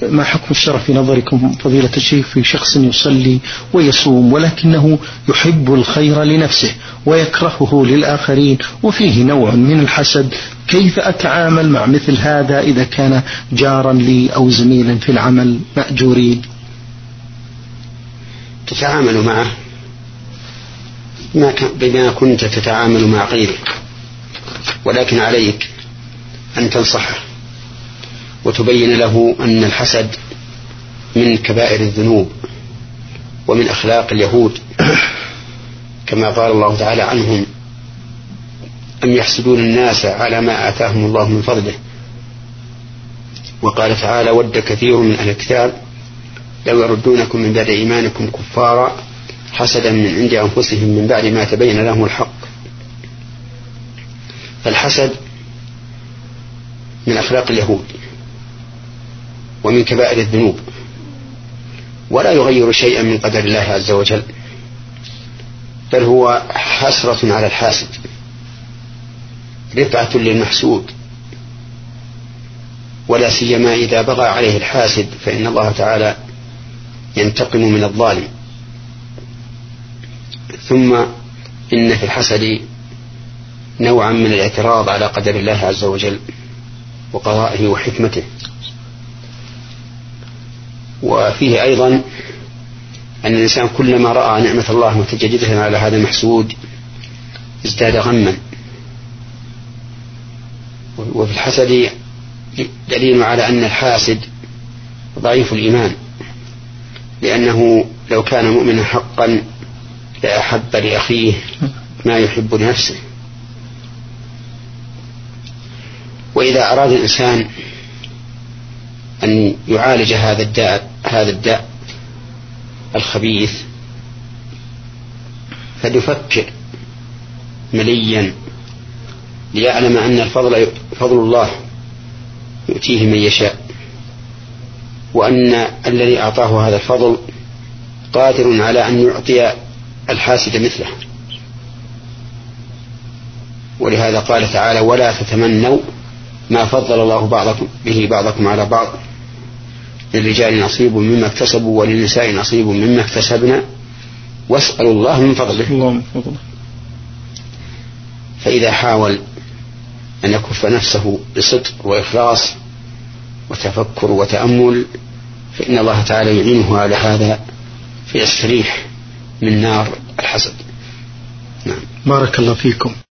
ما حكم الشرع في نظركم فضيلة الشيخ في شخص يصلي ويصوم ولكنه يحب الخير لنفسه ويكرهه للآخرين وفيه نوع من الحسد؟ كيف أتعامل مع مثل هذا إذا كان جارا لي أو زميلا في العمل مأجورين؟ تتعامل معه بما كنت تتعامل مع غيرك، ولكن عليك أن تنصحه وتبين له أن الحسد من كبائر الذنوب ومن أخلاق اليهود، كما قال الله تعالى عنهم: أم يحسدون الناس على ما آتاهم الله من فضله. وقال تعالى: ود كثير من أهل الكتاب لو يردونكم من بعد إيمانكم كفارا حسدا من عند أنفسهم من بعد ما تبين لهم الحق. فالحسد من أخلاق اليهود ومن كبائر الذنوب، ولا يغير شيئا من قدر الله عز وجل، بل هو حسرة على الحاسد، رفعة للمحسود، ولا سيما إذا بغى عليه الحاسد فإن الله تعالى ينتقم من الظالم. ثم إن في الحسد نوعا من الاعتراض على قدر الله عز وجل وقضائه وحكمته، وفيه أيضا أن الإنسان كلما رأى نعمة الله متجددة على هذا المحسود ازداد غما. وفي الحسد دليل على أن الحاسد ضعيف الإيمان، لأنه لو كان مؤمنا حقا لأحب لأخيه ما يحب لنفسه. وإذا أراد الإنسان أن يعالج هذا الداء الخبيث فليفكر مليا ليعلم أن الفضل فضل الله يؤتيه من يشاء، وأن الذي أعطاه هذا الفضل قادر على أن يعطي الحاسد مثله. ولهذا قال تعالى: ولا تتمنوا ما فضل الله بعضكم على بعض للرجال نصيب مما اكتسبوا وللنساء نصيب مما اكتسبنا واسألوا الله من فضله. فإذا حاول أن يكف نفسه بصدق وإخلاص وتفكر وتأمل فإن الله تعالى يعينه على هذا فيستريح من نار الحسد. نعم. بارك الله فيكم.